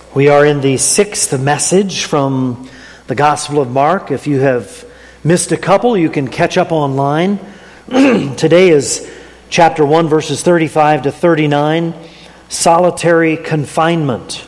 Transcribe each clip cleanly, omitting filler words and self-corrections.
We are in the sixth message from the Gospel of Mark. If you have missed a couple, you can catch up online. Today is chapter 1, verses 35 to 39, solitary confinement.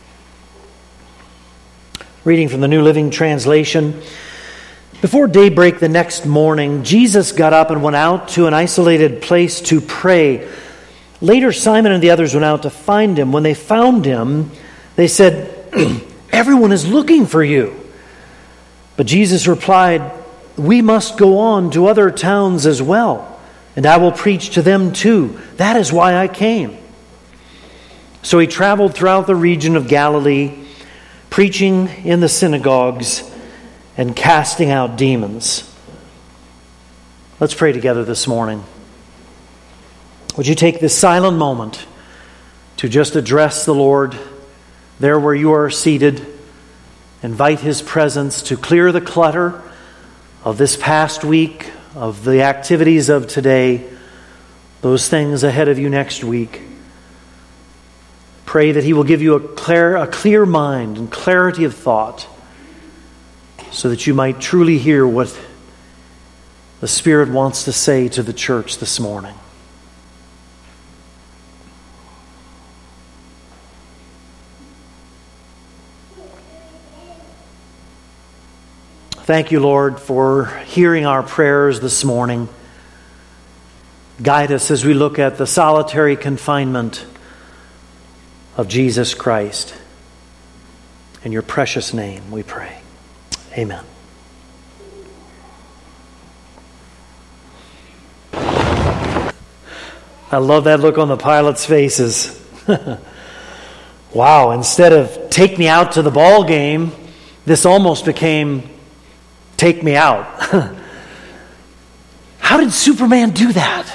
Reading from the New Living Translation. Before daybreak the next morning, Jesus got up and went out to an isolated place to pray. Later, Simon and the others went out to find him. When they found him, they said, "Everyone is looking for you." But Jesus replied, "We must go on to other towns as well, and I will preach to them too. That is why I came." So he traveled throughout the region of Galilee, preaching in the synagogues and casting out demons. Let's pray together this morning. Would you take this silent moment to just address the Lord there where you are seated? Invite His presence to clear the clutter of this past week, of the activities of today, those things ahead of you next week. Pray that He will give you a clear mind and clarity of thought so that you might truly hear what the Spirit wants to say to the church this morning. Thank you, Lord, for hearing our prayers this morning. Guide us as we look at the solitary confinement of Jesus Christ. In your precious name we pray. Amen. I love that look on the pilots' faces. Wow, instead of take me out to the ball game, this almost became take me out. How did Superman do that?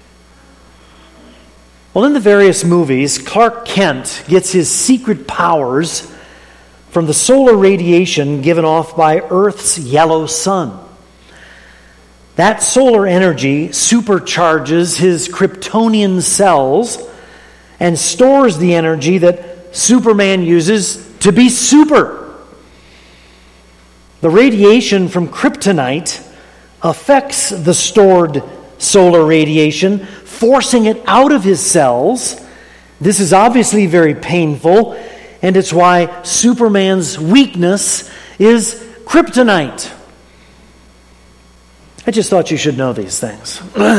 Well, in the various movies, Clark Kent gets his secret powers from the solar radiation given off by Earth's yellow sun. That solar energy supercharges his Kryptonian cells and stores the energy that Superman uses to be super. The radiation from kryptonite affects the stored solar radiation, forcing it out of his cells. This is obviously very painful, and it's why Superman's weakness is kryptonite. I just thought you should know these things.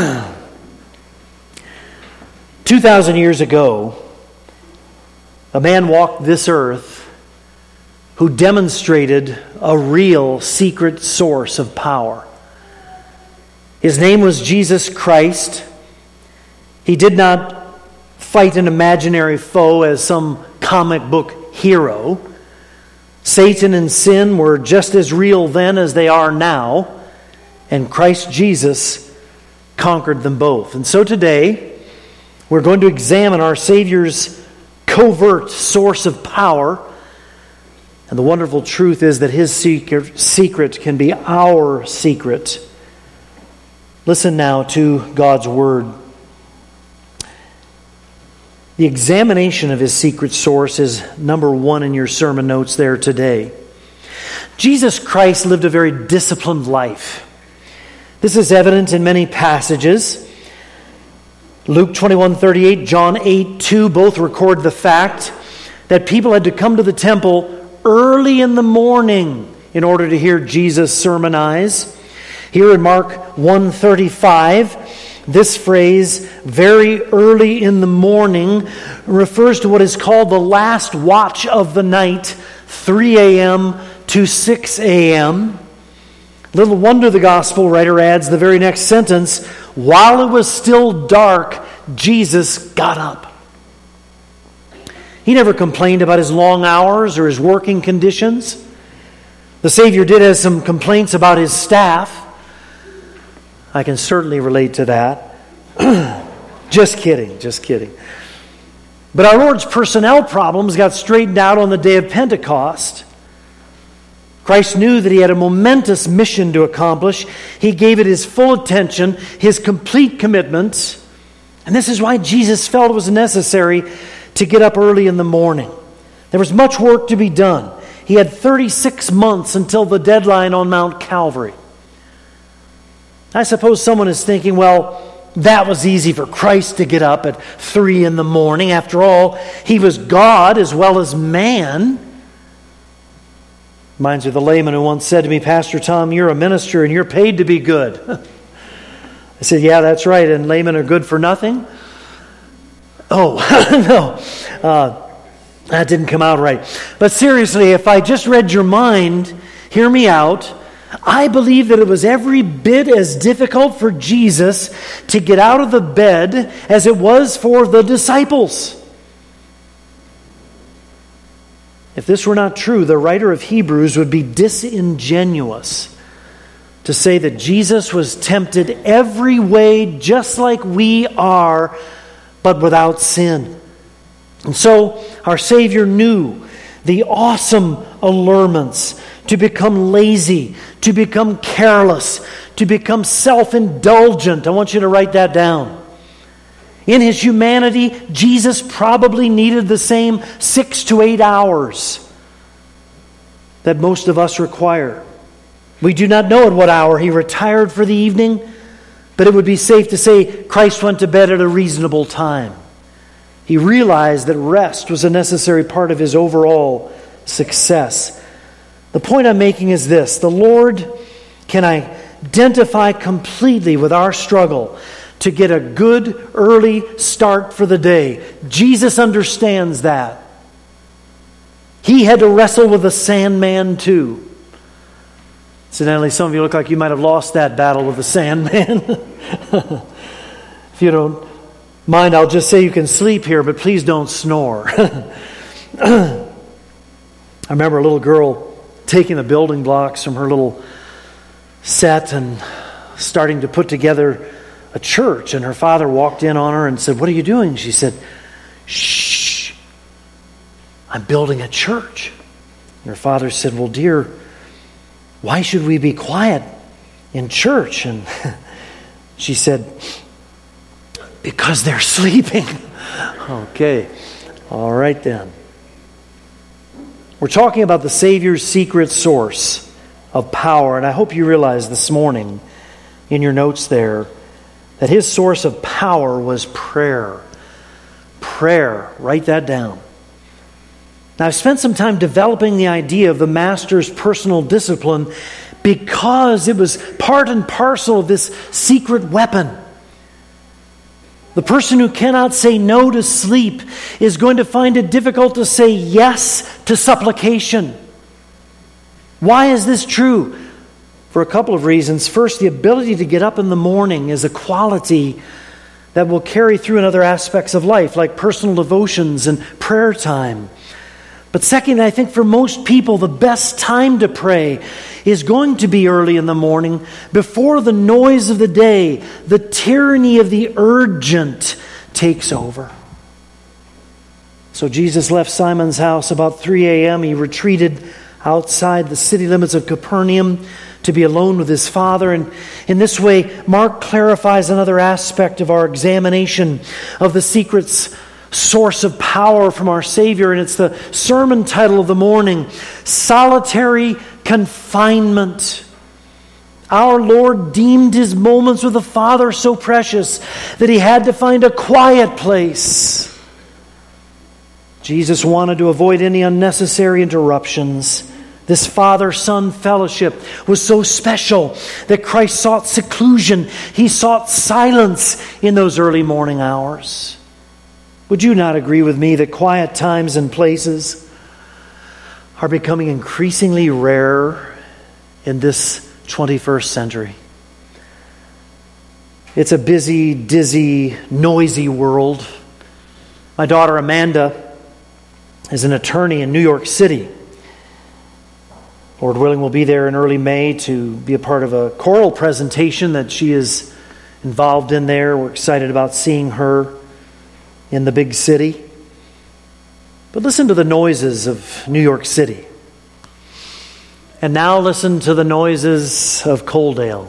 2,000 years ago, a man walked this earth who demonstrated a real secret source of power. His name was Jesus Christ. He did not fight an imaginary foe as some comic book hero. Satan and sin were just as real then as they are now, and Christ Jesus conquered them both. And so today, we're going to examine our Savior's covert source of power. And the wonderful truth is that His secret can be our secret. Listen now to God's Word. The examination of His secret source is number 1 in your sermon notes there today. Jesus Christ lived a very disciplined life. This is evident in many passages. Luke 21:38, John 8:2 both record the fact that people had to come to the temple early in the morning in order to hear Jesus sermonize. Here in Mark 1:35, this phrase, very early in the morning, refers to what is called the last watch of the night, 3 a.m. to 6 a.m. Little wonder the gospel writer adds the very next sentence, while it was still dark, Jesus got up. He never complained about his long hours or his working conditions. The Savior did have some complaints about his staff. I can certainly relate to that. Just kidding. But our Lord's personnel problems got straightened out on the day of Pentecost. Christ knew that He had a momentous mission to accomplish. He gave it His full attention, His complete commitment. And this is why Jesus felt it was necessary to get up early in the morning. There was much work to be done. He had 36 months until the deadline on Mount Calvary. I suppose someone is thinking, well, that was easy for Christ to get up at 3 in the morning. After all, he was God as well as man. Reminds me of the layman who once said to me, Pastor Tom, you're a minister and you're paid to be good. I said, yeah, that's right. And laymen are good for nothing? Oh, no. That didn't come out right. But seriously, if I just read your mind, hear me out. I believe that it was every bit as difficult for Jesus to get out of the bed as it was for the disciples. If this were not true, the writer of Hebrews would be disingenuous to say that Jesus was tempted every way just like we are, but without sin. And so our Savior knew the awesome allurements to become lazy, to become careless, to become self-indulgent. I want you to write that down. In his humanity, Jesus probably needed the same 6 to 8 hours that most of us require. We do not know at what hour he retired for the evening, but it would be safe to say Christ went to bed at a reasonable time. He realized that rest was a necessary part of his overall success. The point I'm making is this: the Lord can identify completely with our struggle to get a good early start for the day. Jesus understands that. He had to wrestle with the Sandman too. Incidentally, some of you look like you might have lost that battle with the Sandman. If you don't mind, I'll just say you can sleep here, but please don't snore. I remember a little girl taking the building blocks from her little set and starting to put together a church. And her father walked in on her and said, "What are you doing?" She said, "Shh, I'm building a church." And her father said, "Well, dear, why should we be quiet in church?" And she said, "Because they're sleeping." Okay, all right then. We're talking about the Savior's secret source of power, and I hope you realize this morning in your notes there that his source of power was prayer. Prayer, write that down. Now, I've spent some time developing the idea of the Master's personal discipline because it was part and parcel of this secret weapon. The person who cannot say no to sleep is going to find it difficult to say yes to supplication. Why is this true? For a couple of reasons. First, the ability to get up in the morning is a quality that will carry through in other aspects of life, like personal devotions and prayer time. But second, I think for most people, the best time to pray is going to be early in the morning, before the noise of the day, the tyranny of the urgent takes over. So Jesus left Simon's house about 3 a.m. He retreated outside the city limits of Capernaum to be alone with his Father. And in this way, Mark clarifies another aspect of our examination of the secrets source of power from our Savior, and it's the sermon title of the morning, Solitary Confinement. Our Lord deemed his moments with the Father so precious that he had to find a quiet place. Jesus wanted to avoid any unnecessary interruptions. This Father-Son fellowship was so special that Christ sought seclusion. He sought silence in those early morning hours. Would you not agree with me that quiet times and places are becoming increasingly rare in this 21st century? It's a busy, dizzy, noisy world. My daughter Amanda is an attorney in New York City. Lord willing, we'll be there in early May to be a part of a choral presentation that she is involved in there. We're excited about seeing her in the big city. But listen to the noises of New York City. And now listen to the noises of Coaldale.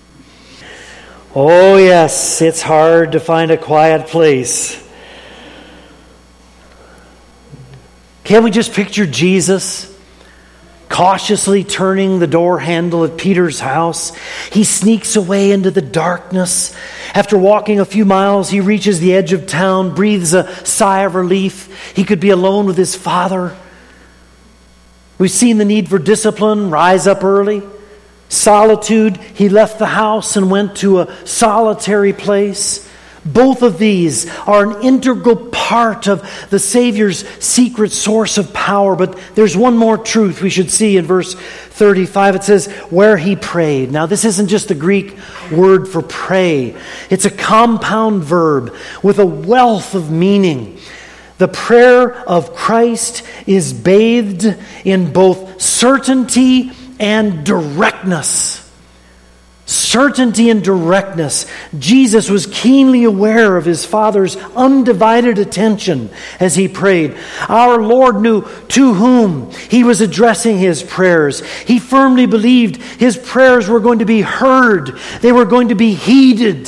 Oh yes, it's hard to find a quiet place. Can't we just picture Jesus cautiously turning the door handle at Peter's house? He sneaks away into the darkness. After walking a few miles, he reaches the edge of town, breathes a sigh of relief. He could be alone with his Father. We've seen the need for discipline, rise up early. Solitude, he left the house and went to a solitary place. Both of these are an integral part of the Savior's secret source of power. But there's one more truth we should see in verse 35. It says, where he prayed. Now, this isn't just the Greek word for pray. It's a compound verb with a wealth of meaning. The prayer of Christ is bathed in both certainty and directness. Certainty and directness. Jesus was keenly aware of his Father's undivided attention as he prayed. Our Lord knew to whom he was addressing his prayers. He firmly believed his prayers were going to be heard. They were going to be heeded.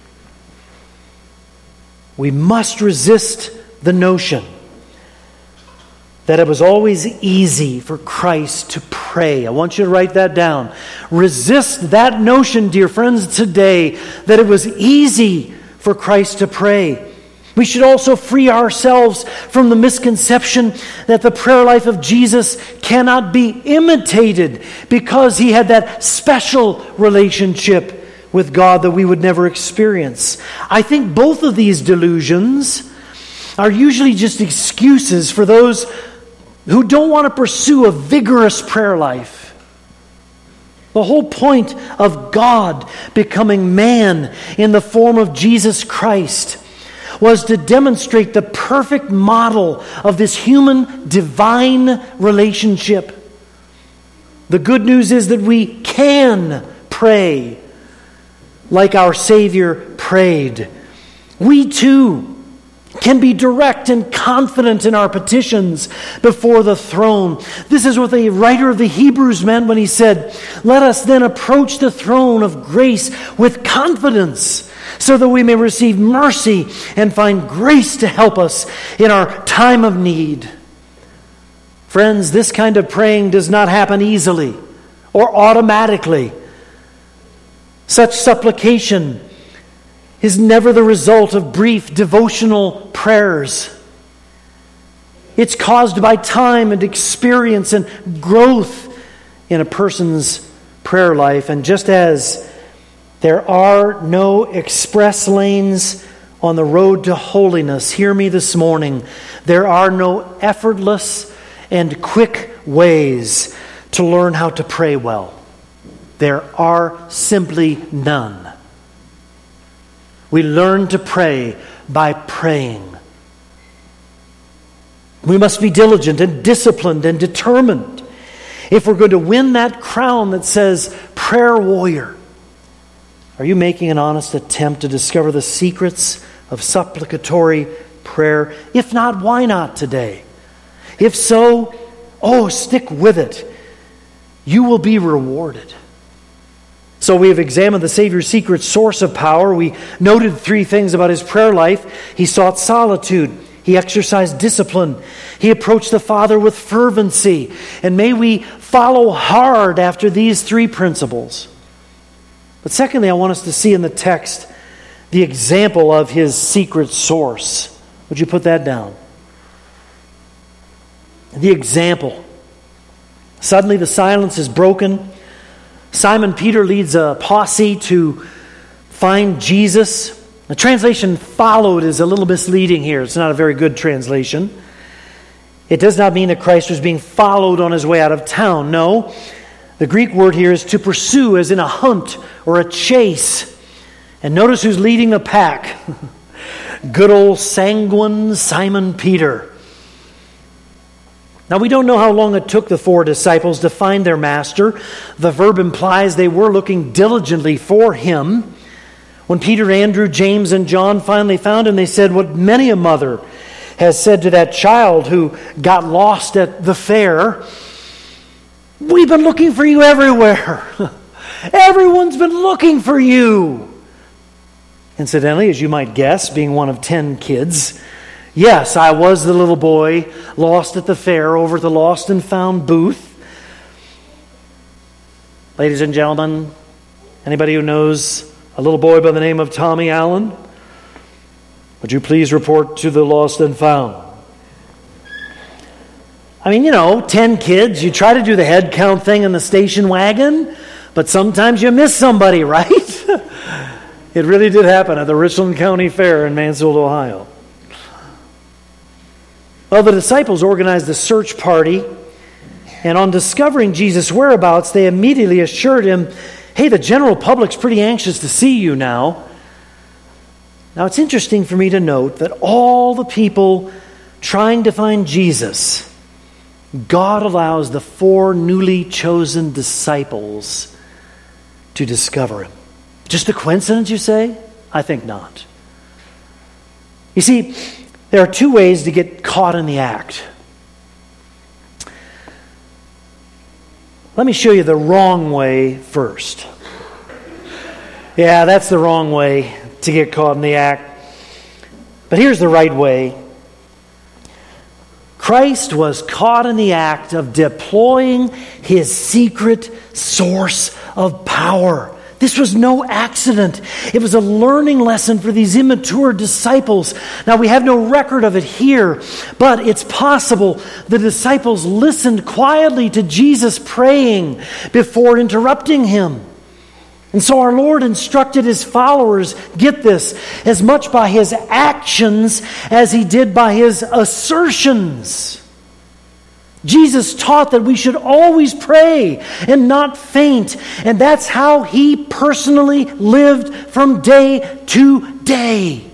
We must resist the notion that it was always easy for Christ to pray. I want you to write that down. Resist that notion, dear friends, today, that it was easy for Christ to pray. We should also free ourselves from the misconception that the prayer life of Jesus cannot be imitated because he had that special relationship with God that we would never experience. I think both of these delusions are usually just excuses for those who don't want to pursue a vigorous prayer life. The whole point of God becoming man in the form of Jesus Christ was to demonstrate the perfect model of this human-divine relationship. The good news is that we can pray like our Savior prayed. We too can be direct and confident in our petitions before the throne. This is what the writer of the Hebrews meant when he said, let us then approach the throne of grace with confidence so that we may receive mercy and find grace to help us in our time of need. Friends, this kind of praying does not happen easily or automatically. Such supplication is never the result of brief devotional prayers. It's caused by time and experience and growth in a person's prayer life. And just as there are no express lanes on the road to holiness, hear me this morning, there are no effortless and quick ways to learn how to pray well. There are simply none. We learn to pray by praying. We must be diligent and disciplined and determined if we're going to win that crown that says prayer warrior. Are you making an honest attempt to discover the secrets of supplicatory prayer? If not, why not today? If so, stick with it. You will be rewarded. So we have examined the Savior's secret source of power. We noted 3 things about his prayer life. He sought solitude. He exercised discipline. He approached the Father with fervency. And may we follow hard after these 3 principles. But secondly, I want us to see in the text the example of his secret source. Would you put that down? The example. Suddenly the silence is broken. Simon Peter leads a posse to find Jesus. The translation followed is a little misleading here. It's not a very good translation. It does not mean that Christ was being followed on his way out of town. No, the Greek word here is to pursue, as in a hunt or a chase. And notice who's leading the pack. Good old sanguine Simon Peter. Now, we don't know how long it took the 4 disciples to find their master. The verb implies they were looking diligently for him. When Peter, Andrew, James, and John finally found him, they said what many a mother has said to that child who got lost at the fair. We've been looking for you everywhere. Everyone's been looking for you. Incidentally, as you might guess, being one of 10 kids, Yes, I was the little boy lost at the fair over at the Lost and Found booth. Ladies and gentlemen, anybody who knows a little boy by the name of Tommy Allen, would you please report to the Lost and Found? I mean, 10 kids, you try to do the head count thing in the station wagon, but sometimes you miss somebody, right? It really did happen at the Richland County Fair in Mansfield, Ohio. Well, the disciples organized a search party, and on discovering Jesus' whereabouts, they immediately assured him, hey, the general public's pretty anxious to see you now. Now, it's interesting for me to note that all the people trying to find Jesus, God allows the 4 newly chosen disciples to discover him. Just a coincidence, you say? I think not. You see, there are 2 ways to get caught in the act. Let me show you the wrong way first. Yeah, that's the wrong way to get caught in the act. But here's the right way. Christ was caught in the act of deploying his secret source of power. This was no accident. It was a learning lesson for these immature disciples. Now, we have no record of it here, but it's possible the disciples listened quietly to Jesus praying before interrupting him. And so our Lord instructed his followers, get this, as much by his actions as he did by his assertions. Jesus taught that we should always pray and not faint. And that's how he personally lived from day to day.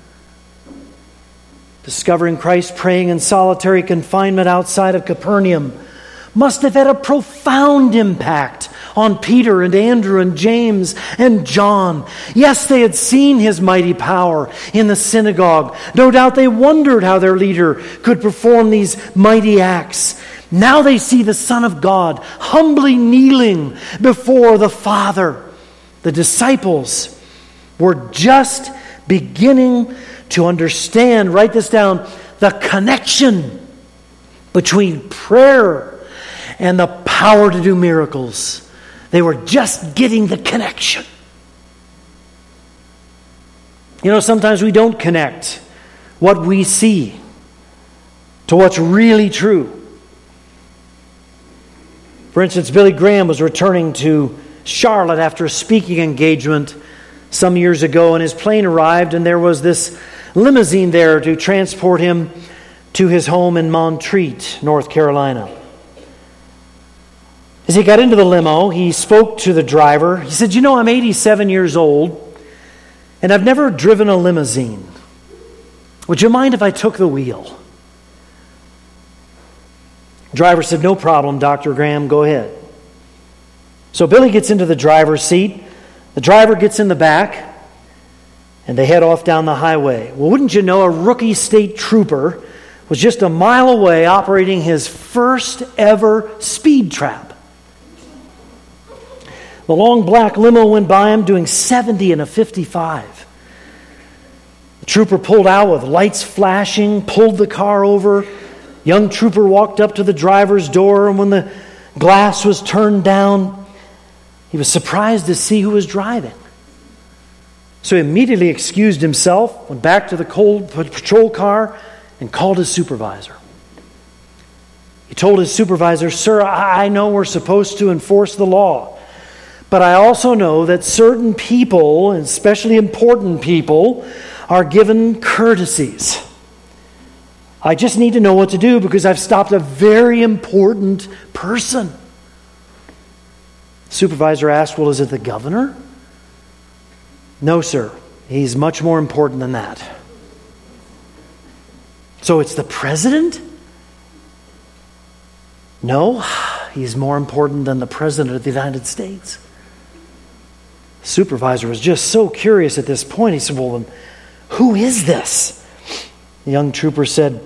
Discovering Christ praying in solitary confinement outside of Capernaum must have had a profound impact on Peter and Andrew and James and John. Yes, they had seen his mighty power in the synagogue. No doubt they wondered how their leader could perform these mighty acts. Now they see the Son of God humbly kneeling before the Father. The disciples were just beginning to understand, write this down, the connection between prayer and the power to do miracles. They were just getting the connection. Sometimes we don't connect what we see to what's really true. For instance, Billy Graham was returning to Charlotte after a speaking engagement some years ago, and his plane arrived, and there was this limousine there to transport him to his home in Montreat, North Carolina. As he got into the limo, he spoke to the driver. He said, I'm 87 years old, and I've never driven a limousine. Would you mind if I took the wheel? The driver said, no problem, Dr. Graham, go ahead. So Billy gets into the driver's seat. The driver gets in the back, and they head off down the highway. Well, wouldn't you know, a rookie state trooper was just a mile away operating his first ever speed trap. The long black limo went by him doing 70 in a 55. The trooper pulled out with lights flashing, pulled the car over. Young trooper walked up to the driver's door, and when the glass was turned down, he was surprised to see who was driving. So he immediately excused himself, went back to the cold patrol car, and called his supervisor. He told his supervisor, sir, I know we're supposed to enforce the law, but I also know that certain people, especially important people, are given courtesies. I just need to know what to do because I've stopped a very important person. The supervisor asked, well, is it the governor? No, sir. He's much more important than that. So it's the president? No, he's more important than the president of the United States. The supervisor was just so curious at this point. He said, well, then, who is this? The young trooper said,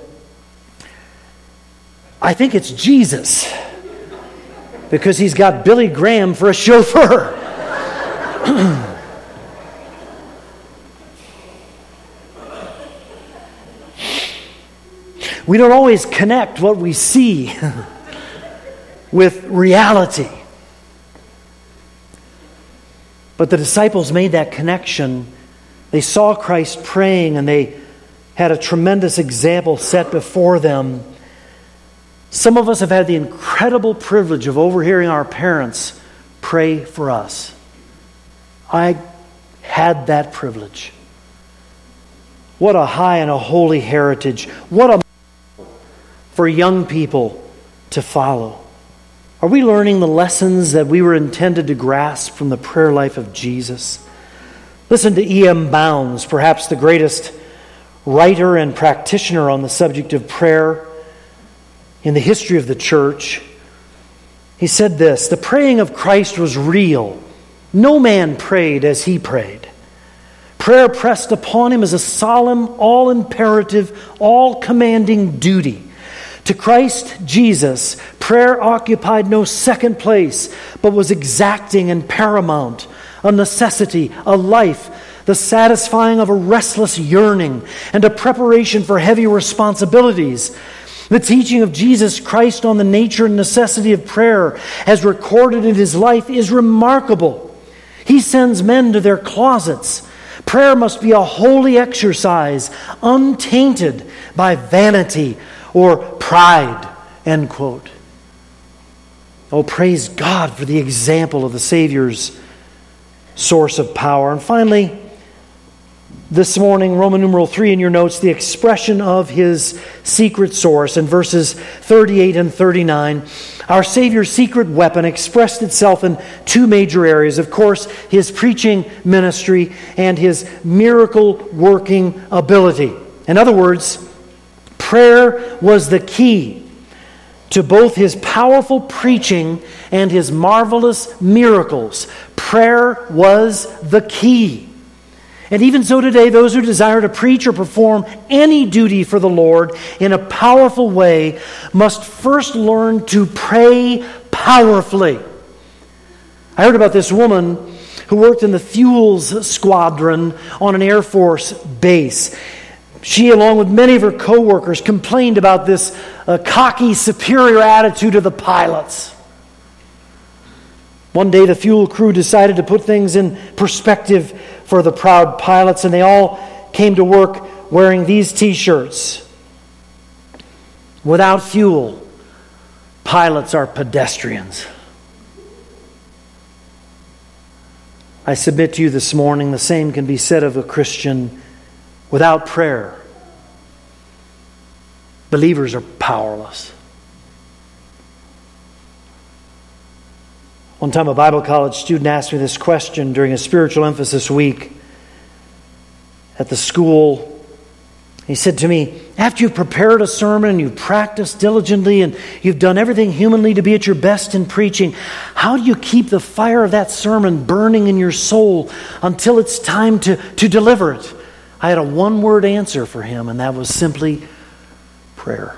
I think it's Jesus, because he's got Billy Graham for a chauffeur. We don't always connect what we see with reality. But the disciples made that connection. They saw Christ praying, and they had a tremendous example set before them. Some of us have had the incredible privilege of overhearing our parents pray for us. I had that privilege. What a high and a holy heritage. What a model for young people to follow. Are we learning the lessons that we were intended to grasp from the prayer life of Jesus? Listen to E.M. Bounds, perhaps the greatest writer and practitioner on the subject of prayer in the history of the church. He said this: the praying of Christ was real. No man prayed as he prayed. Prayer pressed upon him as a solemn, all-imperative, all-commanding duty. To Christ Jesus, prayer occupied no second place, but was exacting and paramount, a necessity, a life, the satisfying of a restless yearning, and a preparation for heavy responsibilities. The teaching of Jesus Christ on the nature and necessity of prayer, as recorded in his life, is remarkable. He sends men to their closets. Prayer must be a holy exercise, untainted by vanity or pride, end quote. Oh, praise God for the example of the Savior's source of power. And finally, this morning, Roman numeral 3 in your notes, the expression of his secret source in verses 38 and 39. Our Savior's secret weapon expressed itself in two major areas. Of course, his preaching ministry and his miracle-working ability. In other words, prayer was the key to both his powerful preaching and his marvelous miracles. Prayer was the key. And even so today, those who desire to preach or perform any duty for the Lord in a powerful way must first learn to pray powerfully. I heard about this woman who worked in the fuels squadron on an Air Force base. She, along with many of her co-workers, complained about this cocky, superior attitude of the pilots. One day, the fuel crew decided to put things in perspective for the proud pilots, and they all came to work wearing these t-shirts. Without fuel, pilots are pedestrians. I submit to you this morning, the same can be said of a Christian. Without prayer, believers are powerless. One time a Bible college student asked me this question during a spiritual emphasis week at the school. He said to me, after you've prepared a sermon and you've practiced diligently and you've done everything humanly to be at your best in preaching, how do you keep the fire of that sermon burning in your soul until it's time to deliver it? I had a one-word answer for him, and that was simply prayer.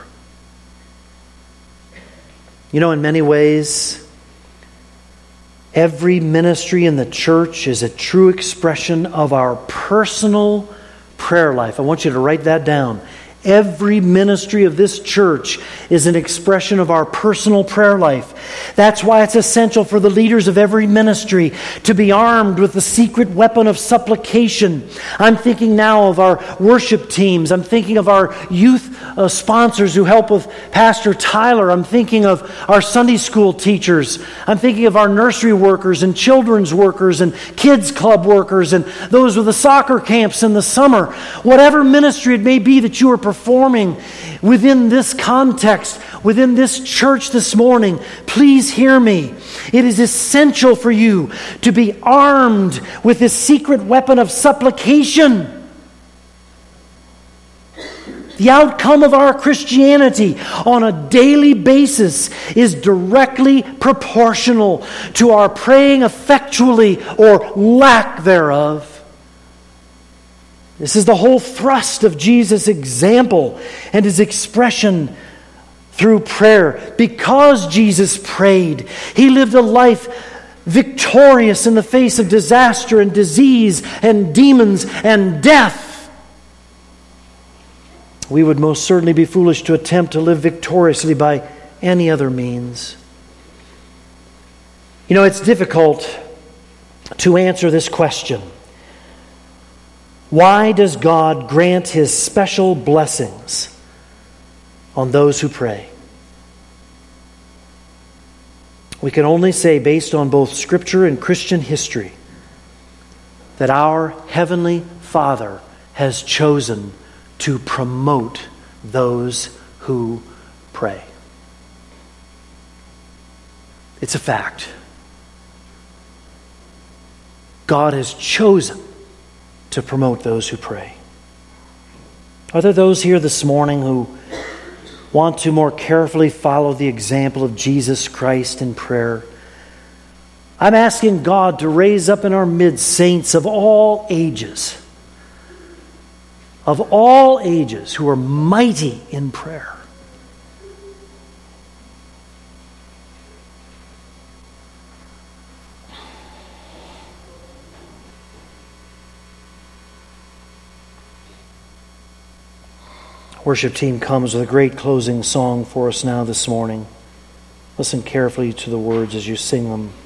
You know, in many ways, every ministry in the church is a true expression of our personal prayer life. I want you to write that down. Every ministry of this church is an expression of our personal prayer life. That's why it's essential for the leaders of every ministry to be armed with the secret weapon of supplication. I'm thinking now of our worship teams. I'm thinking of our youth sponsors who help with Pastor Tyler. I'm thinking of our Sunday school teachers. I'm thinking of our nursery workers and children's workers and kids club workers and those with the soccer camps in the summer. Whatever ministry it may be that you are performing within this context, within this church this morning, please hear me. It is essential for you to be armed with this secret weapon of supplication. The outcome of our Christianity on a daily basis is directly proportional to our praying effectually or lack thereof. This is the whole thrust of Jesus' example and his expression through prayer. Because Jesus prayed, he lived a life victorious in the face of disaster and disease and demons and death. we would most certainly be foolish to attempt to live victoriously by any other means. You know, it's difficult to answer this question. Why does God grant His special blessings on those who pray? We can only say, based on both Scripture and Christian history, that our Heavenly Father has chosen to promote those who pray. It's a fact. God has chosen to promote those who pray. Are there those here this morning who want to more carefully follow the example of Jesus Christ in prayer? I'm asking God to raise up in our midst saints of all ages who are mighty in prayer. Worship team comes with a great closing song for us now this morning. Listen carefully to the words as you sing them.